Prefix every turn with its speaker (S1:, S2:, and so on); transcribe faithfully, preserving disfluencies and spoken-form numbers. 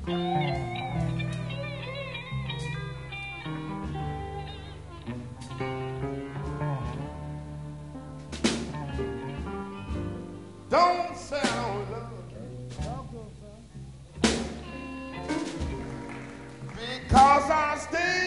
S1: Don't say I don't love you because I stay